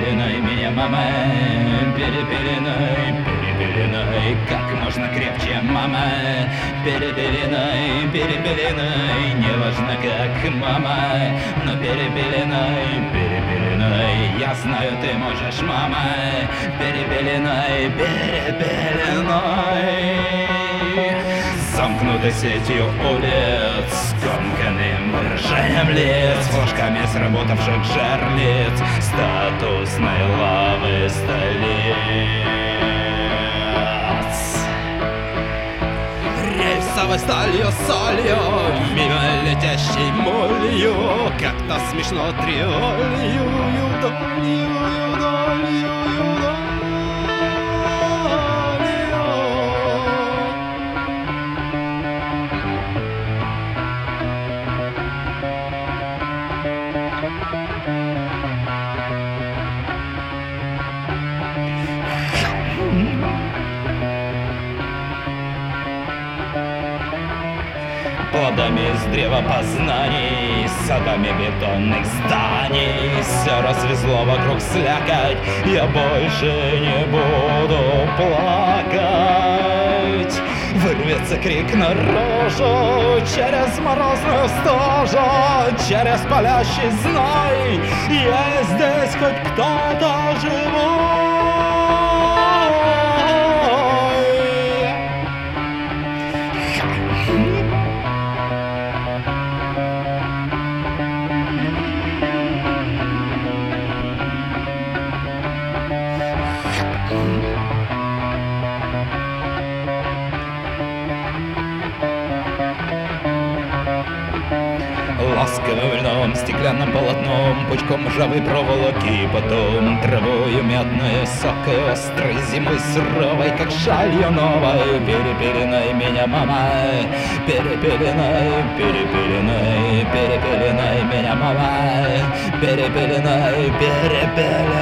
перепеленай меня, мама, перепеленай, перепеленай, как можно крепче, мама, перепеленай, перепеленай, неважно как, мама, но перепеленай, перепеленай, я знаю, ты можешь, мама, перепеленай, перепеленай. Замкнутой сетью улиц, скомканным выражением лиц, флажками сработавших жерлиц, статусной лавы столиц. Рельсовой сталью, солью, мимо летящей молью, как-то смешно триолью, юдолью, юдолью, юдолью. Плодами с древа познаний, садами бетонных зданий, все развезло вокруг слякоть, я больше не буду плакать. Вырвется крик наружу через морозную стужу, через палящий зной, есть здесь хоть кто-то живой. Ласковым льном, стеклянным полотном, пучком ржавой проволоки, потом травою мятной, сокой острой, зимой суровой, как шалью новой. Перепеленай меня, мама, перепеленай, перепеленай, перепеленай меня, мама, перепеленай, перепеленай.